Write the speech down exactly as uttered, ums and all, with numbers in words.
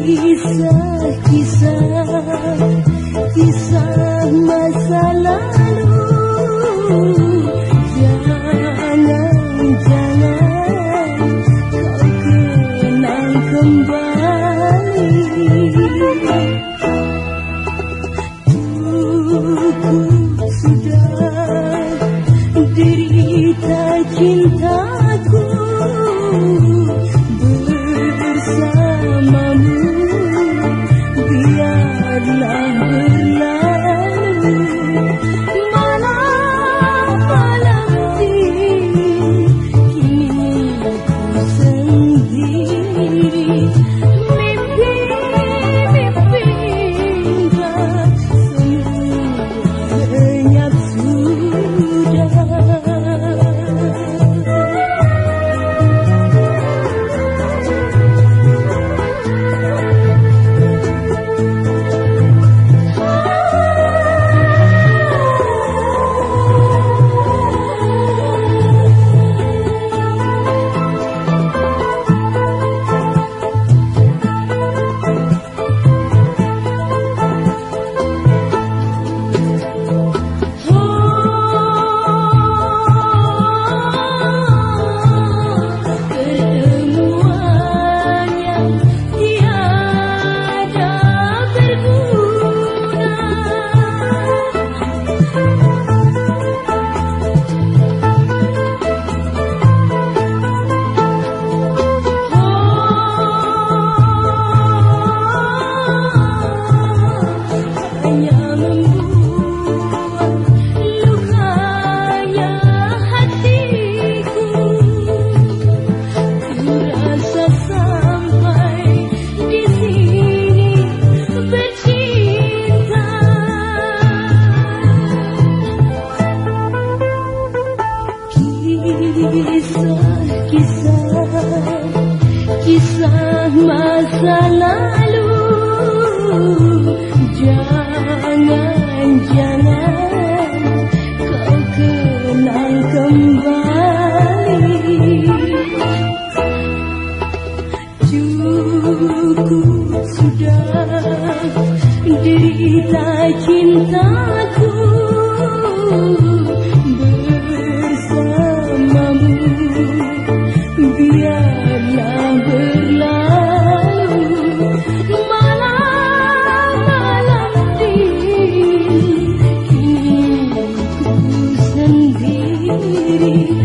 Kisah-kisah, kisah masa lalu, jangan-jangan kau kenang kembali. Cukup sudah derita cintaku bersamamu, biarlah berlalu malam-malam ini. Kini aku sendiri, mimpi-mimpi indah semua lenyap sudah. Kisah-kisah, kisah masa lalu, jangan-jangan kau kenang kembali. Cukup sudah derita cintaku bersamamu, biarlah berlalu malam-malam ini. Kini ku sendiri,